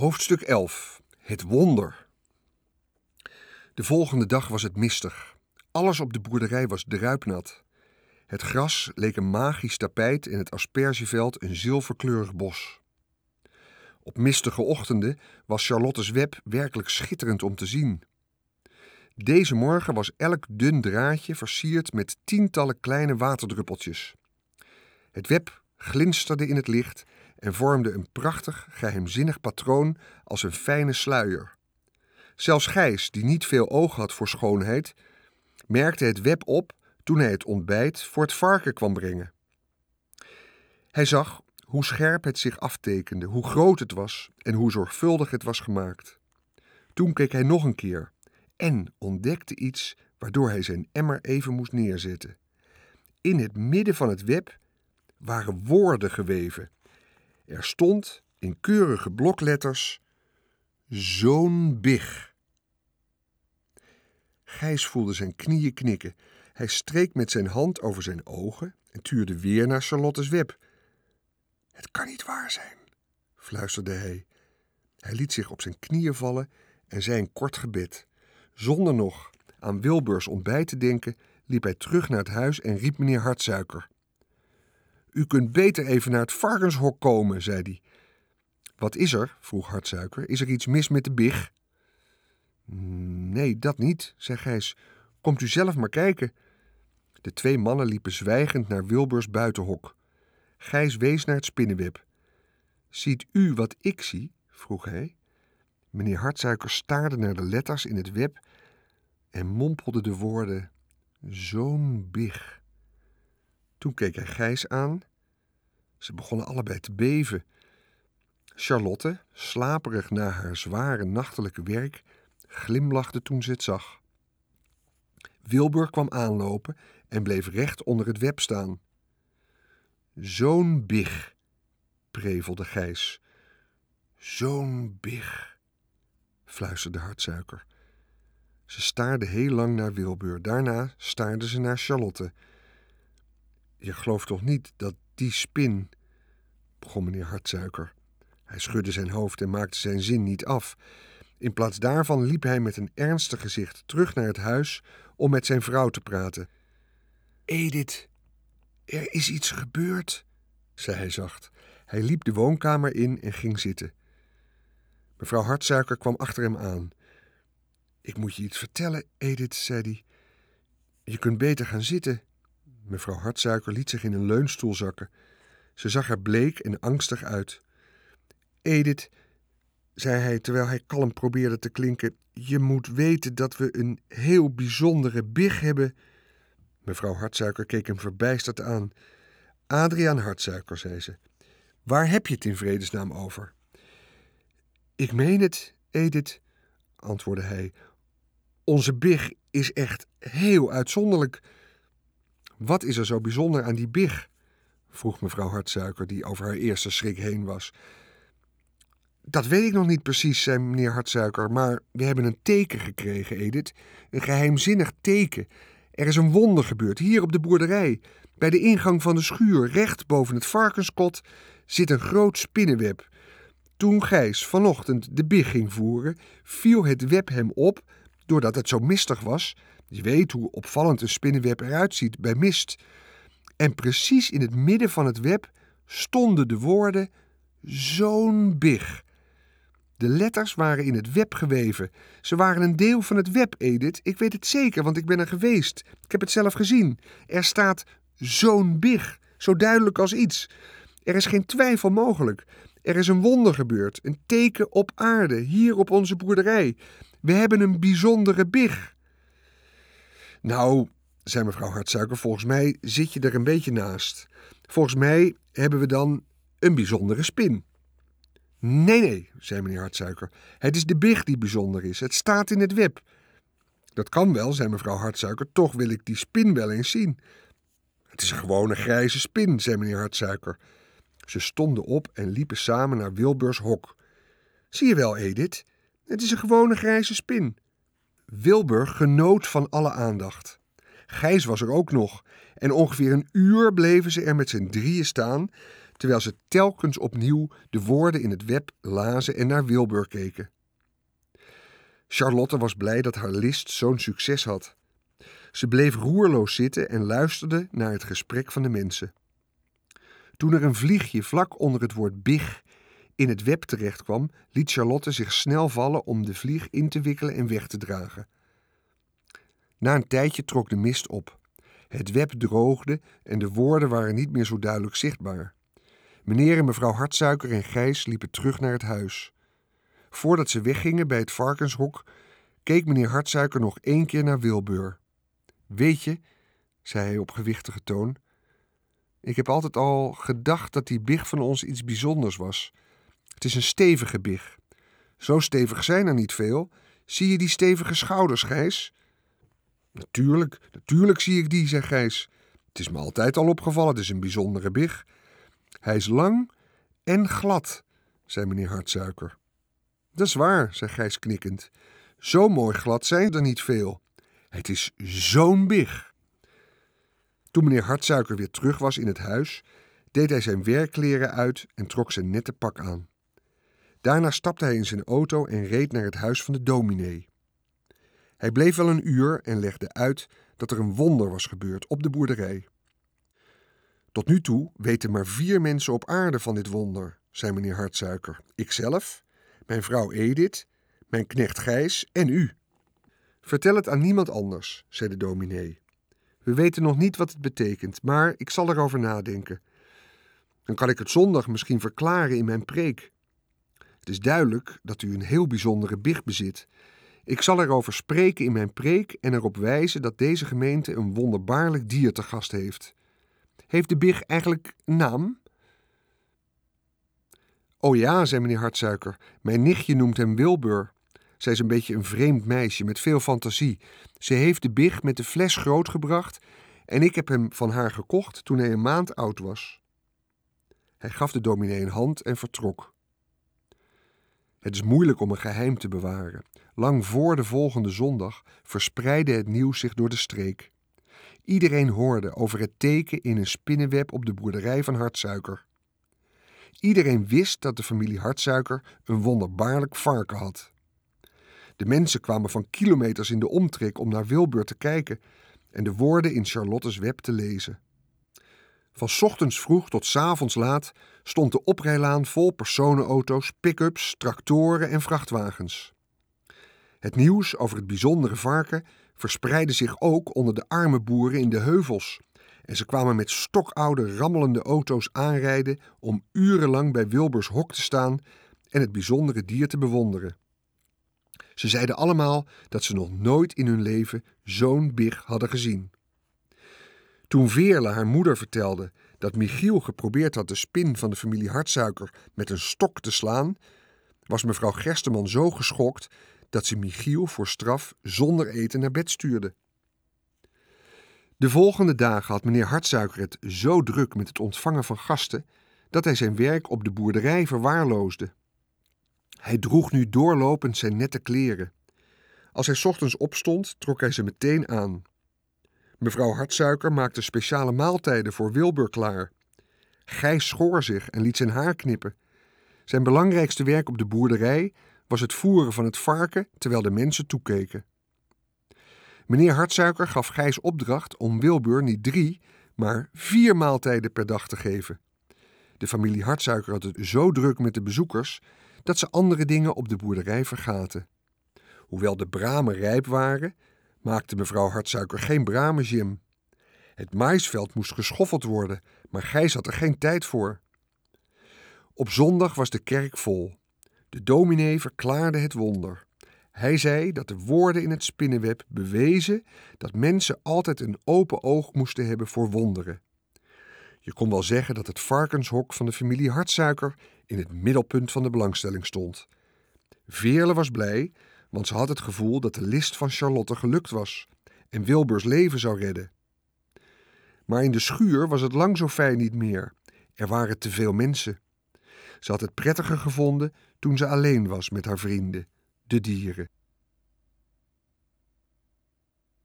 Hoofdstuk 11. Het wonder. De volgende dag was het mistig. Alles op de boerderij was druipnat. Het gras leek een magisch tapijt en het aspergeveld een zilverkleurig bos. Op mistige ochtenden was Charlotte's web werkelijk schitterend om te zien. Deze morgen was elk dun draadje versierd met tientallen kleine waterdruppeltjes. Het web glinsterde in het licht en vormde een prachtig, geheimzinnig patroon als een fijne sluier. Zelfs Gijs, die niet veel oog had voor schoonheid, merkte het web op toen hij het ontbijt voor het varken kwam brengen. Hij zag hoe scherp het zich aftekende, hoe groot het was en hoe zorgvuldig het was gemaakt. Toen keek hij nog een keer en ontdekte iets waardoor hij zijn emmer even moest neerzetten. In het midden van het web waren woorden geweven. Er stond in keurige blokletters: Zo'n big. Gijs voelde zijn knieën knikken. Hij streek met zijn hand over zijn ogen en tuurde weer naar Charlotte's web. Het kan niet waar zijn, fluisterde hij. Hij liet zich op zijn knieën vallen en zei een kort gebed. Zonder nog aan Wilburs ontbijt te denken, liep hij terug naar het huis en riep meneer Hartsuiker. U kunt beter even naar het varkenshok komen, zei hij. Wat is er? Vroeg Hartsuiker. Is er iets mis met de big? Nee, dat niet, zei Gijs. Komt u zelf maar kijken. De twee mannen liepen zwijgend naar Wilburs buitenhok. Gijs wees naar het spinnenweb. Ziet u wat ik zie? Vroeg hij. Meneer Hartsuiker staarde naar de letters in het web en mompelde de woorden: Zo'n big. Toen keek hij Gijs aan. Ze begonnen allebei te beven. Charlotte, slaperig na haar zware nachtelijke werk, glimlachte toen ze het zag. Wilbur kwam aanlopen en bleef recht onder het web staan. Zo'n big, prevelde Gijs. Zo'n big, fluisterde Hartsuiker. Ze staarden heel lang naar Wilbur. Daarna staarden ze naar Charlotte. Je gelooft toch niet dat die spin, begon meneer Hartsuiker. Hij schudde zijn hoofd en maakte zijn zin niet af. In plaats daarvan liep hij met een ernstig gezicht terug naar het huis om met zijn vrouw te praten. Edith, er is iets gebeurd, zei hij zacht. Hij liep de woonkamer in en ging zitten. Mevrouw Hartsuiker kwam achter hem aan. Ik moet je iets vertellen, Edith, zei hij. Je kunt beter gaan zitten. Mevrouw Hartsuiker liet zich in een leunstoel zakken. Ze zag er bleek en angstig uit. Edith, zei hij terwijl hij kalm probeerde te klinken, je moet weten dat we een heel bijzondere big hebben. Mevrouw Hartsuiker keek hem verbijsterd aan. Adriaan Hartsuiker, zei ze. Waar heb je het in vredesnaam over? Ik meen het, Edith, antwoordde hij. Onze big is echt heel uitzonderlijk. Wat is er zo bijzonder aan die big? Vroeg mevrouw Hartsuiker, die over haar eerste schrik heen was. Dat weet ik nog niet precies, zei meneer Hartsuiker, maar we hebben een teken gekregen, Edith. Een geheimzinnig teken. Er is een wonder gebeurd, hier op de boerderij. Bij de ingang van de schuur, recht boven het varkenskot, zit een groot spinnenweb. Toen Gijs vanochtend de big ging voeren, viel het web hem op, doordat het zo mistig was. Je weet hoe opvallend een spinnenweb eruit ziet bij mist. En precies in het midden van het web stonden de woorden: Zo'n big. De letters waren in het web geweven. Ze waren een deel van het web, Edith. Ik weet het zeker, want ik ben er geweest. Ik heb het zelf gezien. Er staat zo'n big, zo duidelijk als iets. Er is geen twijfel mogelijk. Er is een wonder gebeurd, een teken op aarde, hier op onze boerderij. We hebben een bijzondere big. Nou, zei mevrouw Hartsuiker, volgens mij zit je er een beetje naast. Volgens mij hebben we dan een bijzondere spin. Nee, zei meneer Hartsuiker. Het is de big die bijzonder is. Het staat in het web. Dat kan wel, zei mevrouw Hartsuiker. Toch wil ik die spin wel eens zien. Het is een gewone grijze spin, zei meneer Hartsuiker. Ze stonden op en liepen samen naar Wilburs hok. Zie je wel, Edith? Het is een gewone grijze spin. Wilbur genoot van alle aandacht. Gijs was er ook nog. En ongeveer een uur bleven ze er met z'n drieën staan, terwijl ze telkens opnieuw de woorden in het web lazen en naar Wilbur keken. Charlotte was blij dat haar list zo'n succes had. Ze bleef roerloos zitten en luisterde naar het gesprek van de mensen. Toen er een vliegje vlak onder het woord big in het web terechtkwam, liet Charlotte zich snel vallen om de vlieg in te wikkelen en weg te dragen. Na een tijdje trok de mist op. Het web droogde en de woorden waren niet meer zo duidelijk zichtbaar. Meneer en mevrouw Hartsuiker en Gijs liepen terug naar het huis. Voordat ze weggingen bij het varkenshok, keek meneer Hartsuiker nog 1 keer naar Wilbur. Weet je, zei hij op gewichtige toon, ik heb altijd al gedacht dat die big van ons iets bijzonders was. Het is een stevige big. Zo stevig zijn er niet veel. Zie je die stevige schouders, Gijs? Natuurlijk zie ik die, zei Gijs. Het is me altijd al opgevallen, het is een bijzondere big. Hij is lang en glad, zei meneer Hartsuiker. Dat is waar, zei Gijs knikkend. Zo mooi glad zijn er niet veel. Het is zo'n big. Toen meneer Hartsuiker weer terug was in het huis, deed hij zijn werkkleren uit en trok zijn nette pak aan. Daarna stapte hij in zijn auto en reed naar het huis van de dominee. Hij bleef wel 1 uur en legde uit dat er een wonder was gebeurd op de boerderij. Tot nu toe weten maar 4 mensen op aarde van dit wonder, zei meneer Hartsuiker. Ikzelf, mijn vrouw Edith, mijn knecht Gijs en u. Vertel het aan niemand anders, zei de dominee. We weten nog niet wat het betekent, maar ik zal erover nadenken. Dan kan ik het zondag misschien verklaren in mijn preek. Het is duidelijk dat u een heel bijzondere big bezit. Ik zal erover spreken in mijn preek en erop wijzen dat deze gemeente een wonderbaarlijk dier te gast heeft. Heeft de big eigenlijk een naam? Oh ja, zei meneer Hartsuiker, mijn nichtje noemt hem Wilbur. Zij is een beetje een vreemd meisje met veel fantasie. Ze heeft de big met de fles grootgebracht en ik heb hem van haar gekocht toen hij 1 maand oud was. Hij gaf de dominee een hand en vertrok. Het is moeilijk om een geheim te bewaren. Lang voor de volgende zondag verspreidde het nieuws zich door de streek. Iedereen hoorde over het teken in een spinnenweb op de boerderij van Hartsuiker. Iedereen wist dat de familie Hartsuiker een wonderbaarlijk varken had. De mensen kwamen van kilometers in de omtrek om naar Wilbur te kijken en de woorden in Charlottes web te lezen. Van 's ochtends vroeg tot 's avonds laat stond de oprijlaan vol personenauto's, pick-ups, tractoren en vrachtwagens. Het nieuws over het bijzondere varken verspreidde zich ook onder de arme boeren in de heuvels en ze kwamen met stokoude rammelende auto's aanrijden om urenlang bij Wilburs hok te staan en het bijzondere dier te bewonderen. Ze zeiden allemaal dat ze nog nooit in hun leven zo'n big hadden gezien. Toen Veerle haar moeder vertelde dat Michiel geprobeerd had de spin van de familie Hartsuiker met een stok te slaan, was mevrouw Gersteman zo geschokt dat ze Michiel voor straf zonder eten naar bed stuurde. De volgende dagen had meneer Hartsuiker het zo druk met het ontvangen van gasten dat hij zijn werk op de boerderij verwaarloosde. Hij droeg nu doorlopend zijn nette kleren. Als hij 's ochtends opstond, trok hij ze meteen aan. Mevrouw Hartsuiker maakte speciale maaltijden voor Wilbur klaar. Gijs schoor zich en liet zijn haar knippen. Zijn belangrijkste werk op de boerderij was het voeren van het varken terwijl de mensen toekeken. Meneer Hartsuiker gaf Gijs opdracht om Wilbur niet 3, maar 4 maaltijden per dag te geven. De familie Hartsuiker had het zo druk met de bezoekers dat ze andere dingen op de boerderij vergaten. Hoewel de bramen rijp waren, maakte mevrouw Hartsuiker geen bramenjam. Het maïsveld moest geschoffeld worden, maar Gijs had er geen tijd voor. Op zondag was de kerk vol. De dominee verklaarde het wonder. Hij zei dat de woorden in het spinnenweb bewezen dat mensen altijd een open oog moesten hebben voor wonderen. Je kon wel zeggen dat het varkenshok van de familie Hartsuiker in het middelpunt van de belangstelling stond. Veerle was blij, want ze had het gevoel dat de list van Charlotte gelukt was en Wilburs leven zou redden. Maar in de schuur was het lang zo fijn niet meer. Er waren te veel mensen. Ze had het prettiger gevonden toen ze alleen was met haar vrienden, de dieren.